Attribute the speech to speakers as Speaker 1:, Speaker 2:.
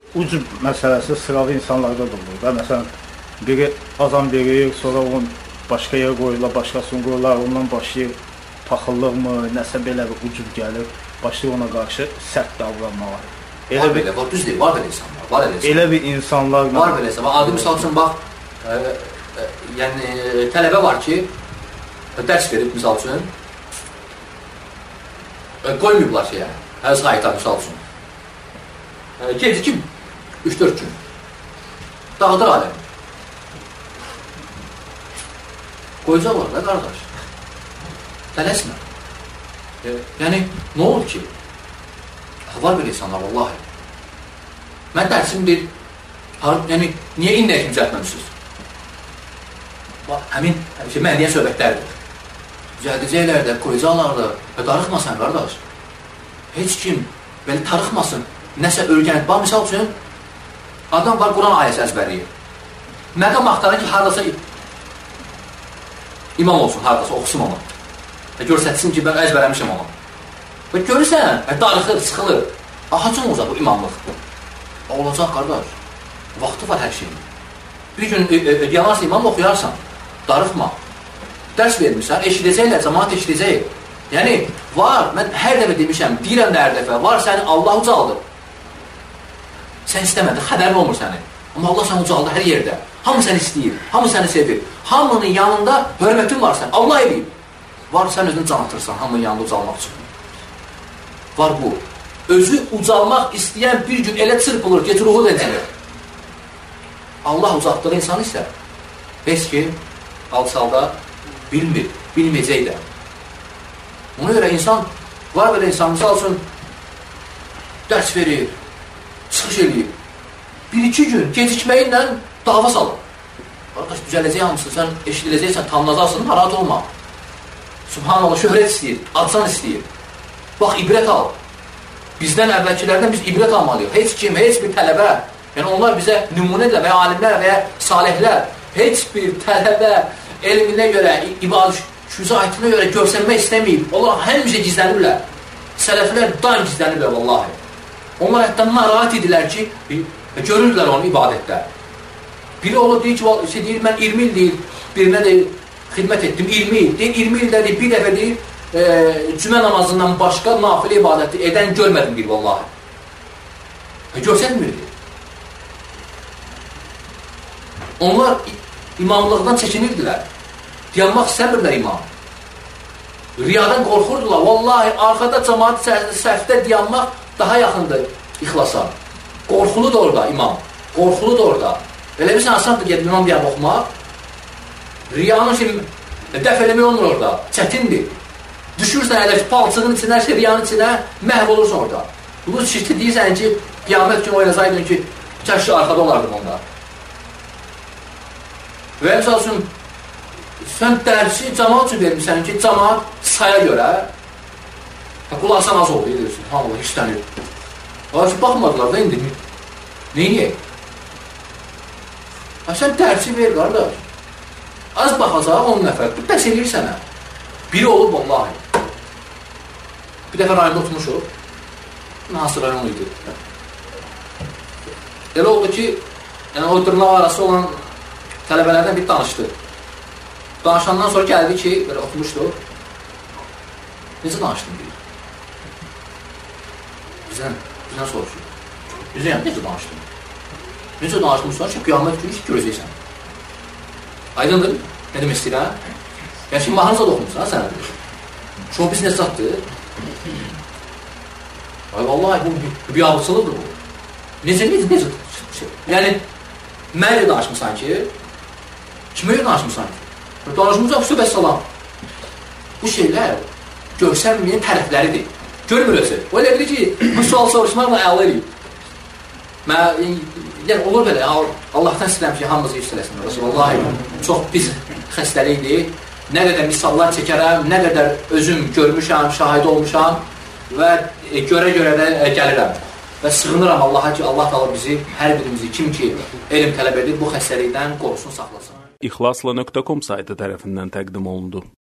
Speaker 1: Ucub məsələsi sıravi insanlarda da olur da. Məsələn, biri azam verir, sonra onu başqa yerə qoyurlar, başqasını qoyurlar, ondan başlayır paxıllıq mı, nəsə belə bir ucub gəlir, başlayır ona qarşı sərt davranmalar.
Speaker 2: Var belə, var, düz deyil, var belə insanlar, var elə insanlar.
Speaker 1: Elə bir insanlar...
Speaker 2: Var belə insanlar, adi misal üçün, bax, yəni, tələbə var ki, dərs verib, misal üçün, qoymayıblar şeyə, sayta, misal üçün. Gecikib 3-4 gün. Dağıdır aləm. Qoyacaqlar da, qardaş. Tələsmə. Yəni, nə olur ki? Var belə insanlar, vallahi. Mən dərsim deyil, yəni, niyə indiyə kimi düzəltməmişsiniz? Həmin mənliyə söhbətlərdir. Düzəldəcəklər də, qoyacaqlar da, darıxmasan, qardaş. Heç kim belə tarıxmasın, nəsə örgənib. Bax, misal üçün, adam var, Quran ayəsi əzbərləyir. Məqam axtarır ki, haradasa imam olsun, haradasa, oxusun onu. Görsətsin ki, mən əzbərləmişim onu. Və görürsən, darıxır, sıxılır. Hacın olacaq bu imamlıq. Olacaq, qardaş. Vaxtı var hər şeyin. Bir gün yanarsın, imam oxuyarsan, darıxma. Dərs vermirsən, eşidəcəklər, cəmaat eşidəcək. Yəni, var, mən hər dəfə demişəm, deyirəm də hər dəfə, var səni Allah ucaldır. Sən istəmədin, xəbərin olmur səni. Amma Allah səni ucaldır hər yerdə. Hamı səni istəyir, hamı səni sevir. Hamının yanında hörmətin var sən, Allah eləyib. Var, sən özünü can atırsan, hamının yanında ucalmaq üçün. Var bu. Özü ucalmaq istəyən bir gün elə çırpılır ki, ruhu dencilir. Allah uzatdığı insan isə heç ki, alçalda bilmir, bilməyəcək də. Ona görə insan, var belə insan, misal üçün, dərs verir, çıxış eləyib. 1-2 gün gecikməyinlə dava salır. Qardaş, düzələcək hamısı, sən eşidiləcəksən, tanınacaqsın, narahat olma. Subhanallah, şöhrət istəyir, adsan istəyir. Bax, ibrət al. Bizdən əvvəlkilərdən biz ibrət almalıyıq. Heç kim, heç bir tələbə, yəni onlar bizə nümunədirlər və ya alimlər və ya salihlər, heç bir tələbə elminə görə, ibadət şücaətine görə görsənmək istəməyib. Onlar həmişə gizlənirlər. Sələflər daim gizlənirlər, vallahi. Onlar hətta narahat edirlər ki, görürlər onu ibadətdə. Biri olur, deyir ki, mən 20 il deyir, birinə deyir, xidmət etdim, 20 il. Deyir, 20 ildə deyir, bir dəfə deyir, cümə namazından başqa nafilə ibadəti edən görmədim bir, vallahi. Görsənmirdi. Onlar imamlıqdan çəkinirdilər. Dayanmaq istəmirlər imam. Riyadan qorxurdular. Vallahi, arxada cəmaat səhvdə dayanmaq daha yaxındır ixlasa. Qorxulu da orada imam. Qorxulu da orada. Elə bir sən asandır gedib imam deyəm oxumaq. Riyanın şimdi dəf eləmək olmur orada. Çətindir. Düşürsən elə ki, palçığın içinə, riyanın içinə məhv olursan orada. Bunu şirkli deyirsən ki, qiyamət günü oynasaydın ki, kəşki arxada olardım onda. Və misal üçün, sən dərsi cəmaat üçün vermişsən ki, cəmaat saya görə qulaqsan az oldu, edirsin, hamılar işlənir. Onlar ki, baxmadılar da indi. Neyini? Sən dərsi ver, qardaş. Az baxacaq 10 nəfər, bu dərs eləyir sənə. Biri olub, vallahi. Bir dəfə rayonda oturmuşuq. Nasıl rayon idi? Elə oldu ki, o dırnaq arası olan tələbələrdən bir danışdı. Danışandan sonra gəldi ki, belə oturmuşduq. Necə danışdın deyir? Bizdən soruşur. Bizdən necə danışdın? Necə danışdın sonra ki, qiyamət günü ki, görəcəksən. Aydındır, nə demək istəyirəm? Yəni, şimdi mahnıza da oxumursan, sənə deyir. Şoubis nə satdır? Vallahi, bu biabıçılıdır bu. Necə? Yəni, mənlə danışmısan ki, kimə danışmısan ki? Danışmısan, söhbət salam. Bu şeylər görsənməyən tərəfləridir. Görmür özü. O elə bilir ki, bu sual soruşmaqla əla edeyim. Yəni, olur belə, Allahdan istəyirəm ki, hamımızı istələsin. Vallahi, çox pis xəstəlikdir. Nə qədər misallar çəkərəm, nə qədər özüm görmüşəm, şahid olmuşam və görə-görə də gəlirəm. Və sığınıram Allaha ki, Allah da bizi, hər birimizi, kim ki elm tələb edir, bu xəstəlikdən qorusun, saxlasın.
Speaker 3: İxlasla.com saytı tərəfindən təqdim olundu.